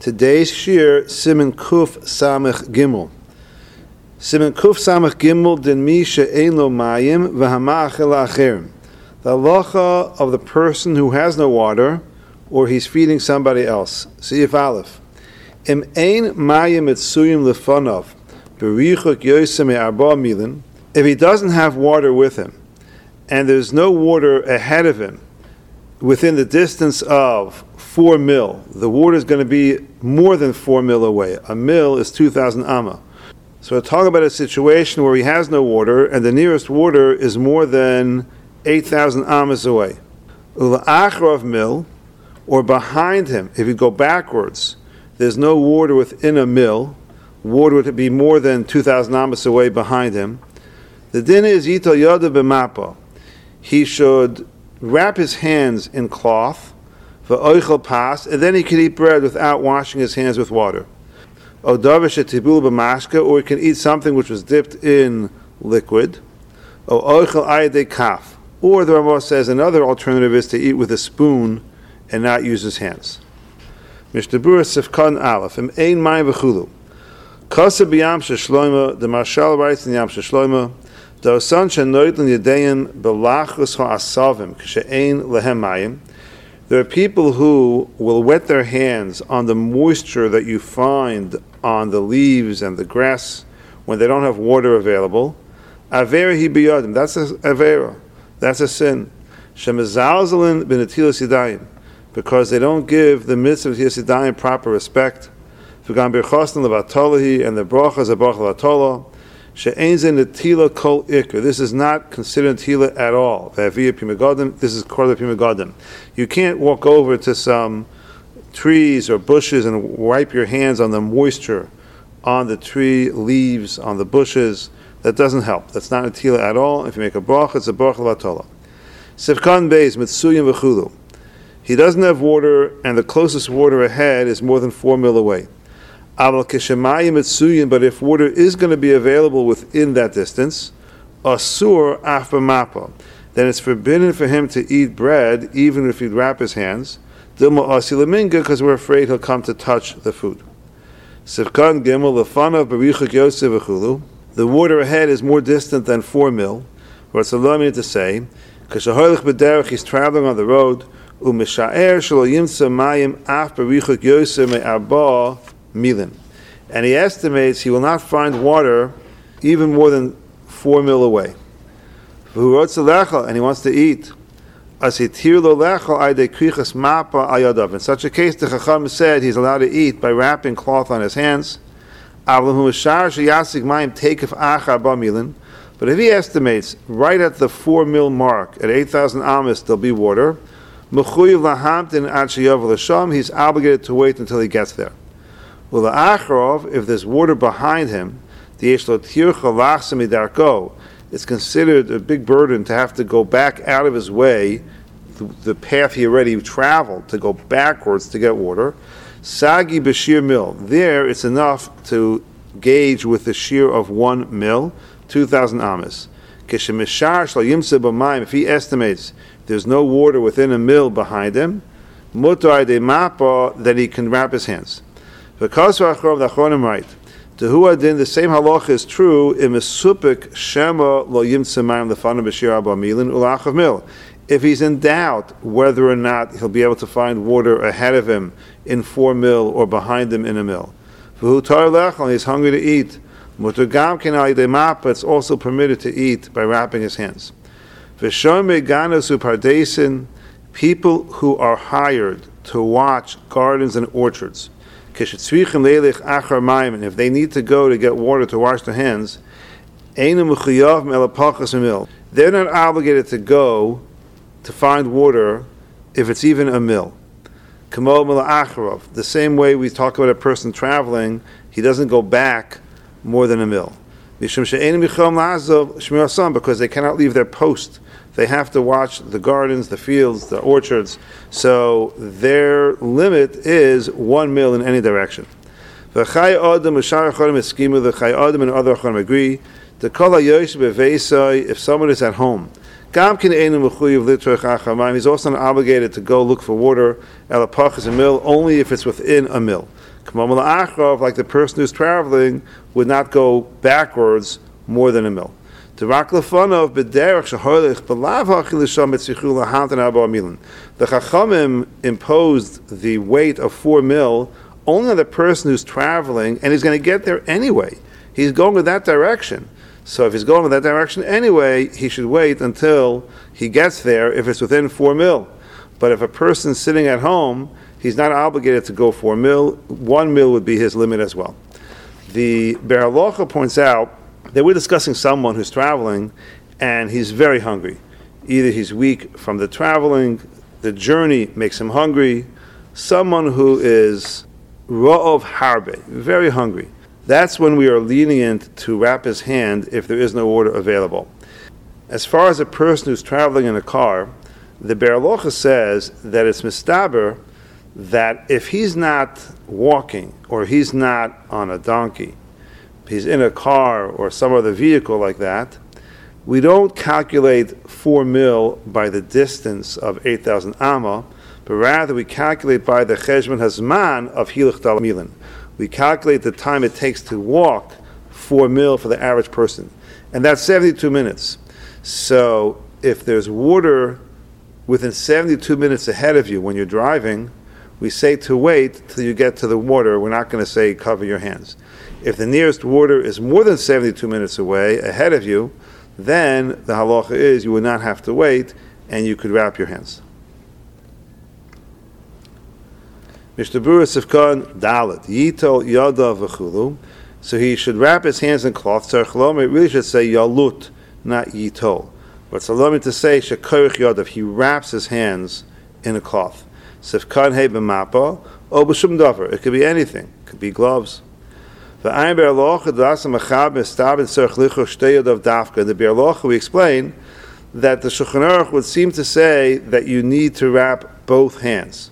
Today's shir, Siman Kuf Samech Gimel. Siman Kuf Samech Gimel din mi she'ein lo mayim v'hama'achel la'acherim. The halacha of the person who has no water, or he's feeding somebody else. Siyif Aleph. Im ein mayim etzuyim lefanov berichuk yosem me'arba milin. If he doesn't have water with him, and there's no water ahead of him, within the distance of 4 mil, the water is going to be more than 4 mil away. A mil is 2,000 amma. So we're talking about a situation where he has no water, and the nearest water is more than 8,000 ammas away. Ula'achrav mil, or behind him, if you go backwards, there's no water within a mil, water would be more than 2,000 ammas away behind him. The din is yital yada b'mapa. He should wrap his hands in cloth, v'oichel pas, and then he can eat bread without washing his hands with water. O davish etibul b'mashka, or he can eat something which was dipped in liquid. O oichel ayadei kaf, or the Ramah says another alternative is to eat with a spoon and not use his hands. Mishnah Sifkan Aleph, im ein mayim v'chulu. Kasa b'yam sheshloima, the Marshal writes in Yam sheshloima, there are people who will wet their hands on the moisture that you find on the leaves and the grass when they don't have water available. Avera hi biyadim. That's a avera. That's a sin. Shemezalzelin b'netilas yadayim, because they don't give the mitzvah of netilas yadayim proper respect. V'gam birchosn levatolahi, and the brachas are brachas levatolah. This is not considered tila at all. This is called the pimagodim. You can't walk over to some trees or bushes and wipe your hands on the moisture on the tree leaves, on the bushes. That doesn't help. That's not a tila at all. If you make a bracha, it's a bracha l'atola. Sifkan beis mitzuyim v'chulu. He doesn't have water, and the closest water ahead is more than 4 mil away. But if water is going to be available within that distance, asur af b'mapa, then it's forbidden for him to eat bread, even if he'd wrap his hands, because we're afraid he'll come to touch the food. Sivkan gimel lefanav b'richuk yosef v'chulu. The water ahead is more distant than 4 mil. What's allowed me to say? Kashaholich b'derech, he's traveling on the road. U'mishaer shelo yimtza mayim af b'richuk yosef me'arba milin, and he estimates he will not find water even more than 4 mil away. And he wants to eat. In such a case, the Chacham said he's allowed to eat by wrapping cloth on his hands. But if he estimates right at the 4 mil mark, at 8,000 amas, there'll be water, he's obligated to wait until he gets there. Well, the achrov, if there's water behind him, it's considered a big burden to have to go back out of his way, the path he already traveled, to go backwards to get water. Sagi b'shir mil. There, it's enough to gauge with the shear of 1 mil, 2,000 amas. If he estimates there's no water within a mil behind him, then he can wrap his hands. Because the Achronim write, Tehuadin, the same halacha is true in Mesupik Shema lo yimtzemayim lefanav b'shir arba milin ulachav mil. If he's in doubt whether or not he'll be able to find water ahead of him in 4 mil or behind him in a mil. V'hu tar lechal, he's hungry to eat. Mutar gam ken al yidei mapa, it's also permitted to eat by wrapping his hands. V'shomei ganos upardesin, people who are hired to watch gardens and orchards. And if they need to go to get water to wash their hands, they're not obligated to go to find water if it's even a mil. The same way we talk about a person traveling, he doesn't go back more than a mil. Because they cannot leave their post. They have to watch the gardens, the fields, the orchards. So their limit is 1 mil in any direction. The Chai Adam and other Achronim agree. If someone is at home, he's also not obligated to go look for water, only if it's within a mil. Like the person who's traveling would not go backwards more than a mil. The Chachamim imposed the weight of 4 mil only on the person who's traveling, and he's going to get there anyway. He's going in that direction. So if he's going in that direction anyway, he should wait until he gets there if it's within 4 mil. But if a person's sitting at home, he's not obligated to go 4 mil. 1 mil would be his limit as well. The Be'er Halacha points out that we're discussing someone who's traveling and he's very hungry. Either he's weak from the traveling, the journey makes him hungry. Someone who is ra'ov harbe, very hungry. That's when we are lenient to wrap his hand if there is no water available. As far as a person who's traveling in a car, the Be'er Halacha says that it's mistaber that if he's not walking or he's not on a donkey, he's in a car or some other vehicle like that, we don't calculate 4 mil by the distance of 8,000 amma, but rather we calculate by the cheshbon hazman of hilach dal milin. We calculate the time it takes to walk 4 mil for the average person, and that's 72 minutes. So if there's water within 72 minutes ahead of you when you're driving, we say to wait till you get to the water. We're not going to say cover your hands. If the nearest water is more than 72 minutes away ahead of you, then the halacha is you would not have to wait and you could wrap your hands. Mishnah Berurah Sifkan Dalet Yitol Yada V'chulu. So he should wrap his hands in cloth. Tzarech lomar, it really should say Yalut, not Yitol. But it's allowed me to say Shekorich Yadav. He wraps his hands in a cloth. Sifkan He B'mapa O B'shum Davar. It could be anything. It could be gloves. The Be'er Halacha we explain that the Shulchan Aruch would seem to say that you need to wrap both hands.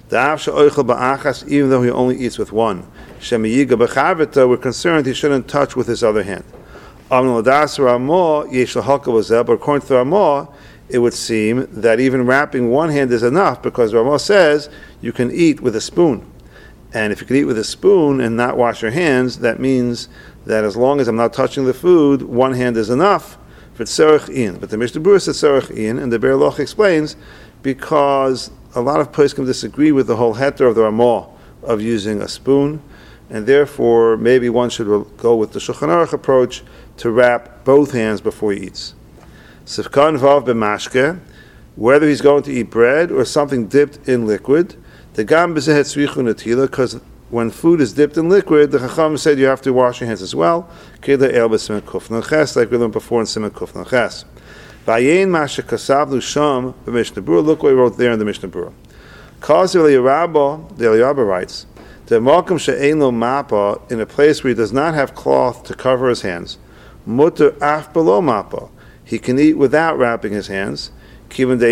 Even though he only eats with one. We're concerned he shouldn't touch with his other hand. But according to the Ramah, it would seem that even wrapping one hand is enough because Ramah says you can eat with a spoon. And if you can eat with a spoon and not wash your hands, that means that as long as I'm not touching the food, one hand is enough for tzarech in. But the Mishnah Berurah says tzarech in, and the Be'er Halacha explains because a lot of poskim disagree with the whole heter of the Ramah of using a spoon, and therefore maybe one should go with the Shulchan Aruch approach to wrap both hands before he eats. Sifkan vav b'mashke, whether he's going to eat bread or something dipped in liquid, the gam b'zehet tzrichu natila, because when food is dipped in liquid, the Chacham said you have to wash your hands as well. Keda el b'simen kuf naches, like we learned before in simen kuf naches. Vayein mashe kasavnu sham b'mishnah Berurah. Look what he wrote there in the Mishnah Berurah. Kazi Eliyarabba, the Eliyarabba writes, the malkum she'ein lo mapa, in a place where he does not have cloth to cover his hands, mutter af below mapa, he can eat without wrapping his hands. Since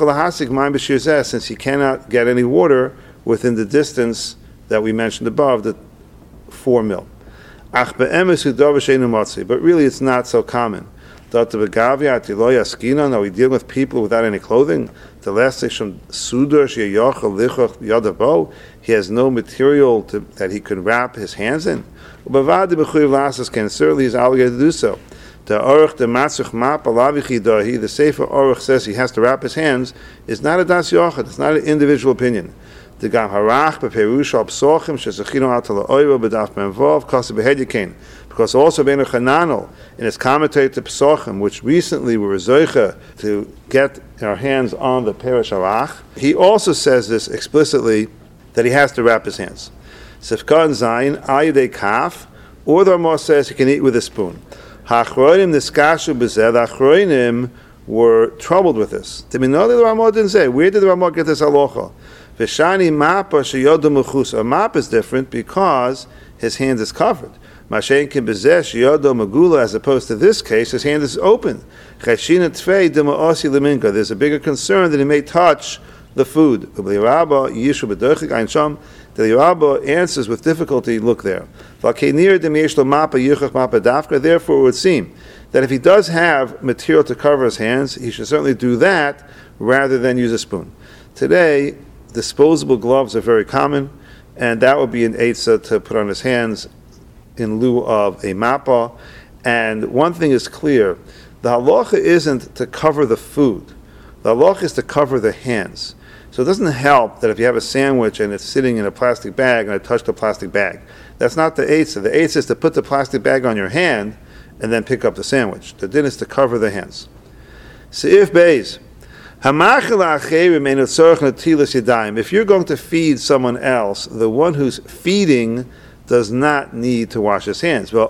he cannot get any water within the distance that we mentioned above, the 4 mil. But really it's not so common. Now we deal with people without any clothing. He has no material that he could wrap his hands in. Certainly he's obligated to do so. The Sefer Aruch says he has to wrap his hands is not a das yochad, it's not an individual opinion. The Gam Harach bePerush al Psochim shezachinu atal oiro b'daf menvov kasi behedyakein, because also Beinu Chananel in his commentary to Psochim, which recently we were zoicha to get our hands on the Perush Harach, he also says this explicitly that he has to wrap his hands. Sifkan Zayin Ayidei Kaf, or the Ramah says he can eat with a spoon. Hachroinim niskashu b'zeh. The Achroinim were troubled with this. The Ramah didn't say. Where did the Ramah get this halacha? V'shani mapa sheyodu mechus. A map is different because his hand is covered. Mashen ki b'zeh sheyodu megula. As opposed to this case, his hand is open. Cheshina tfei dema'osi leminka. There's a bigger concern that he may touch the food. The Rabba answers with difficulty, look there. Therefore it would seem that if he does have material to cover his hands, he should certainly do that rather than use a spoon. Today, disposable gloves are very common. and that would be an eitzah to put on his hands in lieu of a mappa. And one thing is clear, the halacha isn't to cover the food. The halacha is to cover the hands. So it doesn't help that if you have a sandwich and it's sitting in a plastic bag and I touch the plastic bag. That's not the eitzah. The eitzah is to put the plastic bag on your hand and then pick up the sandwich. The din is to cover the hands. Seif Beis. If you're going to feed someone else, the one who's feeding does not need to wash his hands. But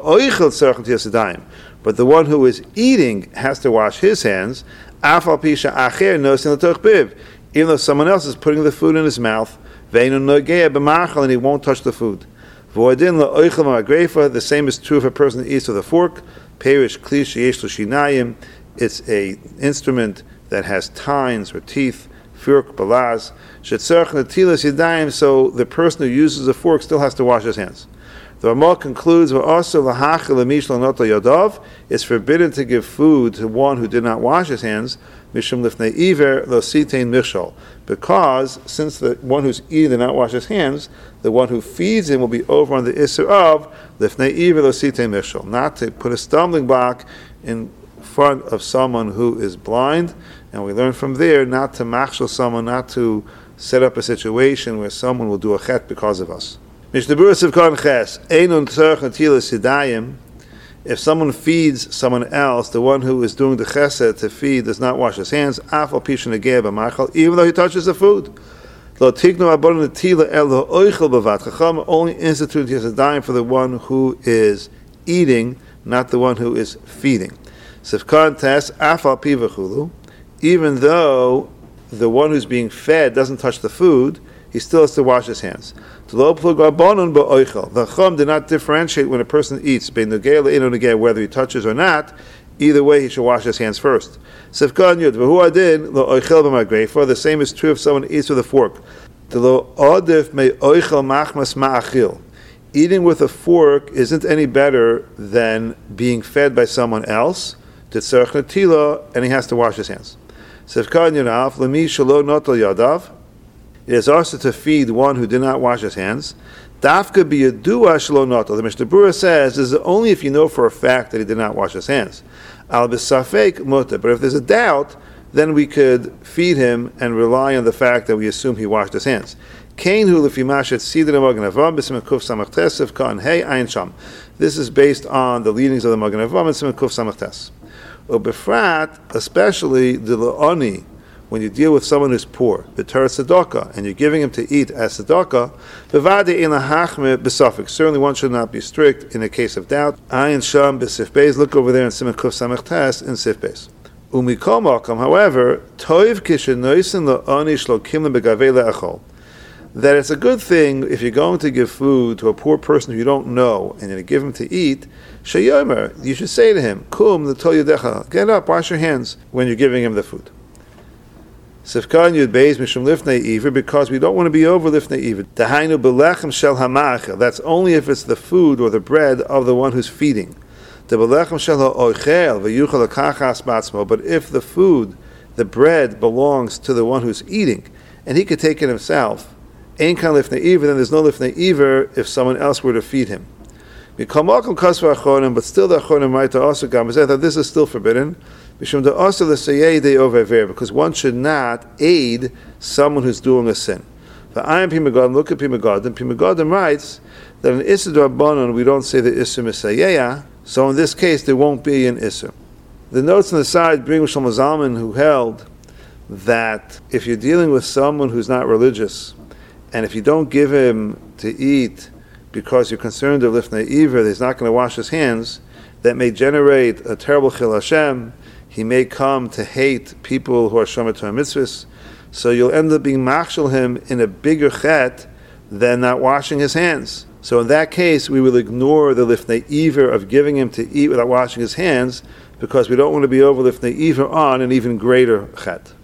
the one who is eating has to wash his hands, even though someone else is putting the food in his mouth, and he won't touch the food. The same is true if a person eats with a fork. It's an instrument that has tines or teeth, firk, balaz, so the person who uses a fork still has to wash his hands. The Ramah concludes, it's forbidden to give food to one who did not wash his hands, because since the one who's eating did not wash his hands, the one who feeds him will be over on the Isser of not to put a stumbling block in front of someone who is blind. And we learn from there not to machshel someone, not to set up a situation where someone will do a chet because of us. If someone feeds someone else, the one who is doing the chesed to feed does not wash his hands, even though he touches the food. Only institute yesodayim for the one who is eating, not the one who is feeding. Even though the one who's being fed doesn't touch the food, he still has to wash his hands. The Chum did not differentiate when a person eats, whether he touches or not. Either way, he should wash his hands first. The same is true if someone eats with a fork. Eating with a fork isn't any better than being fed by someone else, and he has to wash his hands. It is also to feed one who did not wash his hands. The Mishnah Berurah says this is only if you know for a fact that he did not wash his hands. But if there's a doubt, then we could feed him and rely on the fact that we assume he washed his hands. This is based on the leadings of the Magen Avraham and Siman Kuf Samach Tes. Especially the La'ani, when you deal with someone who's poor, b'tar tzedakah, and you're giving him to eat as tzedakah, certainly one should not be strict in a case of doubt. Ayin Sham b'Sif Beis, look over there in Siman Kuf Samach Tes in Sif Beis. Umikol Malkam, however, toiv kishenoisen la'ani shlokim begavei le'achol, that it's a good thing if you're going to give food to a poor person who you don't know and you're going to give him to eat, sheyomer, you should say to him, kum l'tol yadecha, get up, wash your hands when you're giving him the food. Sifkan Yud Beis Mishum Lifnei Iver, because we don't want to be over Lifnei Iver. Dahainu belechem shel hamachel. That's only if it's the food or the bread of the one who's feeding. The belechem shel ha'oichel v'yuchel hakachas batzmo. But if the food, the bread, belongs to the one who's eating, and he could take it himself, ein kan Lifnei Iver, then there's no Lifnei Iver if someone else were to feed him. But still the Achronim write to also that this is still forbidden. Because one should not aid someone who's doing a sin. Look at Pi Megadim. Pi Megadim writes that in Issur D'Rabbanan we don't say the Issur Misayeya, so in this case there won't be an Issur. The notes on the side bring Shlomo Zalman, who held that if you're dealing with someone who's not religious, and if you don't give him to eat because you're concerned of Lifnei Iver, he's not going to wash his hands, that may generate a terrible Chil Hashem. He may come to hate people who are Shomer Torah mitzvahs, so you'll end up being machshel him in a bigger chet than not washing his hands. So in that case, we will ignore the Lifnei Iver of giving him to eat without washing his hands, because we don't want to be over Lifnei Iver on an even greater chet.